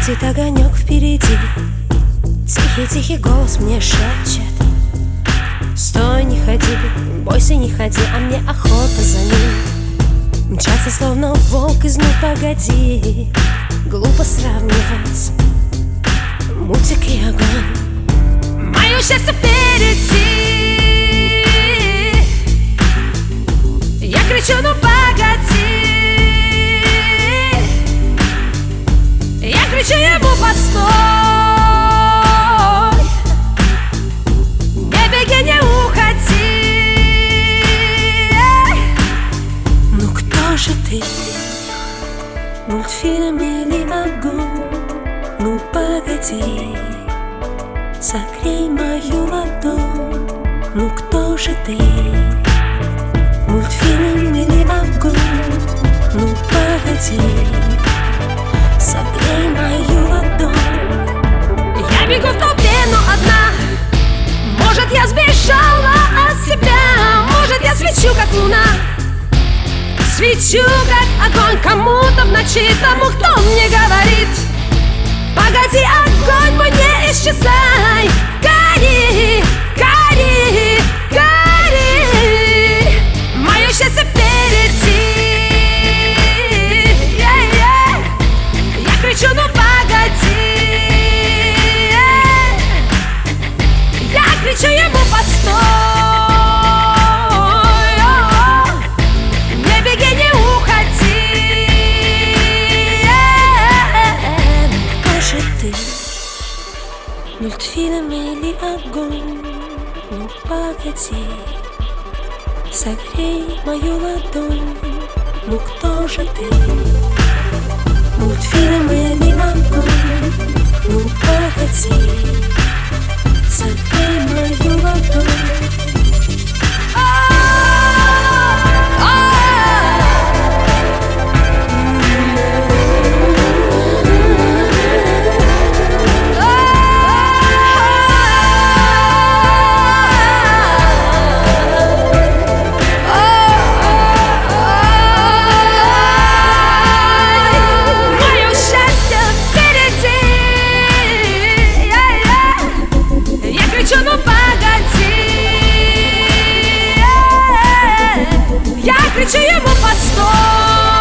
Светит огонек впереди, тихий-тихий голос мне шепчет: стой, не ходи, бойся, не ходи, а мне охота за ним. Мчаться словно волк из «Ну погоди». Глупо сравнивать мультик и огонь. Мое счастье впереди. Я кричу: ну погоди. Я кричу ему: постой. Не беги, не уходи. Ну кто же ты? Мультфильм или огонь? Ну погоди, согрей мою ладонь. Ну кто же ты? Мультфильм или огонь? Ну погоди, согрей мою ладонь. Я бегу в толпе, но одна. Может, я сбежала от себя. Может, я свечу, как луна. Свечу, как огонь кому-то в ночи, тому, кто мне говорит: погоди, огонь мой, не исчезай. Гори, гори, гори. Мое счастье впереди. Я кричу: ну погоди. Я кричу ему: постой. Не беги, не уходи. Кто же ты? Мультфильм или огонь? Ну погоди, согрей мою ладонь. Ну кто же ты? Мультфильм или огонь? Ну погоди, согрей мою ладонь. Я кричу ему: постой.